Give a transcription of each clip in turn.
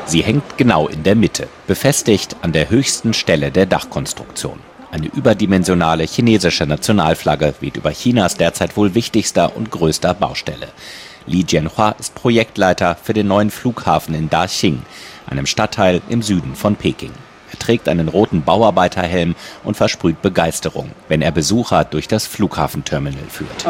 Sie hängt genau in der Mitte, befestigt an der höchsten Stelle der Dachkonstruktion. Eine überdimensionale chinesische Nationalflagge weht über Chinas derzeit wohl wichtigster und größter Baustelle. Li Jianhua ist Projektleiter für den neuen Flughafen in Daxing, einem Stadtteil im Süden von Peking. Er trägt einen roten Bauarbeiterhelm und versprüht Begeisterung, wenn er Besucher durch das Flughafenterminal führt.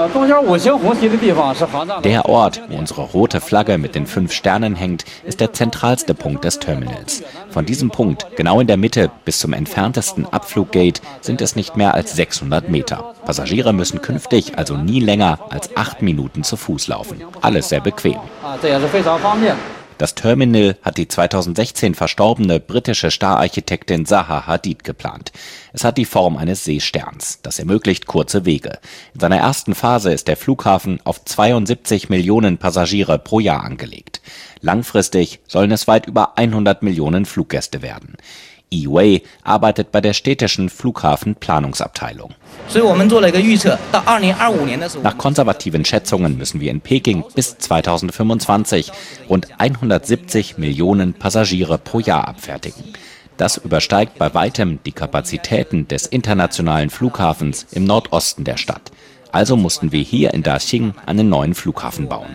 Der Ort, wo unsere rote Flagge mit den 5 Sternen hängt, ist der zentralste Punkt des Terminals. Von diesem Punkt, genau in der Mitte, bis zum entferntesten Abfluggate sind es nicht mehr als 600 Meter. Passagiere müssen künftig also nie länger als 8 Minuten zu Fuß laufen. Alles sehr bequem. Das Terminal hat die 2016 verstorbene britische Stararchitektin Zaha Hadid geplant. Es hat die Form eines Seesterns. Das ermöglicht kurze Wege. In seiner ersten Phase ist der Flughafen auf 72 Millionen Passagiere pro Jahr angelegt. Langfristig sollen es weit über 100 Millionen Fluggäste werden. Yi-Wei arbeitet bei der städtischen Flughafenplanungsabteilung. Nach konservativen Schätzungen müssen wir in Peking bis 2025 rund 170 Millionen Passagiere pro Jahr abfertigen. Das übersteigt bei weitem die Kapazitäten des internationalen Flughafens im Nordosten der Stadt. Also mussten wir hier in Daxing einen neuen Flughafen bauen.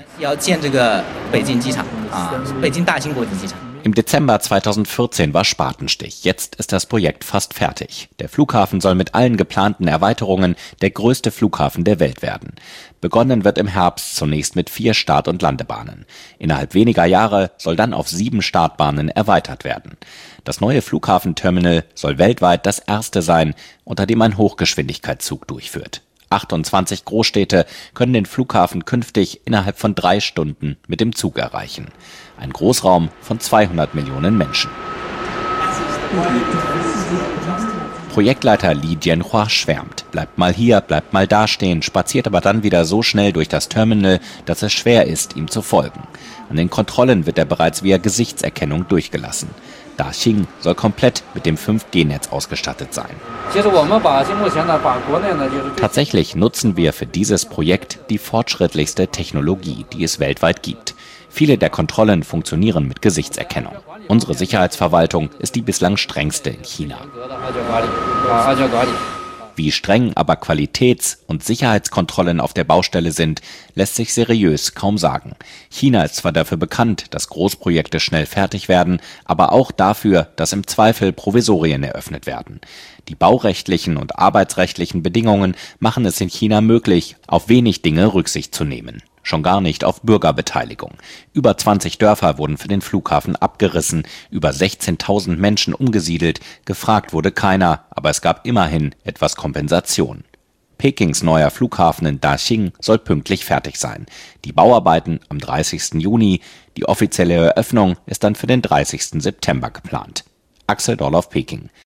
Im Dezember 2014 war Spatenstich. Jetzt ist das Projekt fast fertig. Der Flughafen soll mit allen geplanten Erweiterungen der größte Flughafen der Welt werden. Begonnen wird im Herbst zunächst mit 4 Start- und Landebahnen. Innerhalb weniger Jahre soll dann auf 7 Startbahnen erweitert werden. Das neue Flughafenterminal soll weltweit das erste sein, unter dem ein Hochgeschwindigkeitszug durchführt. 28 Großstädte können den Flughafen künftig innerhalb von 3 Stunden mit dem Zug erreichen. Ein Großraum von 200 Millionen Menschen. Projektleiter Li Jianhua schwärmt. Bleibt mal hier, bleibt mal da stehen, spaziert aber dann wieder so schnell durch das Terminal, dass es schwer ist, ihm zu folgen. An den Kontrollen wird er bereits via Gesichtserkennung durchgelassen. Daxing soll komplett mit dem 5G-Netz ausgestattet sein. Tatsächlich nutzen wir für dieses Projekt die fortschrittlichste Technologie, die es weltweit gibt. Viele der Kontrollen funktionieren mit Gesichtserkennung. Unsere Sicherheitsverwaltung ist die bislang strengste in China. Wie streng aber Qualitäts- und Sicherheitskontrollen auf der Baustelle sind, lässt sich seriös kaum sagen. China ist zwar dafür bekannt, dass Großprojekte schnell fertig werden, aber auch dafür, dass im Zweifel Provisorien eröffnet werden. Die baurechtlichen und arbeitsrechtlichen Bedingungen machen es in China möglich, auf wenig Dinge Rücksicht zu nehmen. Schon gar nicht auf Bürgerbeteiligung. Über 20 Dörfer wurden für den Flughafen abgerissen, über 16.000 Menschen umgesiedelt, gefragt wurde keiner, aber es gab immerhin etwas Kompensation. Pekings neuer Flughafen in Daxing soll pünktlich fertig sein. Die Bauarbeiten am 30. Juni, die offizielle Eröffnung ist dann für den 30. September geplant. Axel Dorloff, Peking.